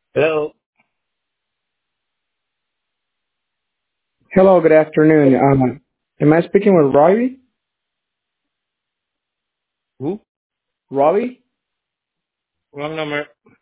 Hello. Hello, good afternoon. Am I speaking with Robbie? Who? Robbie? Wrong number.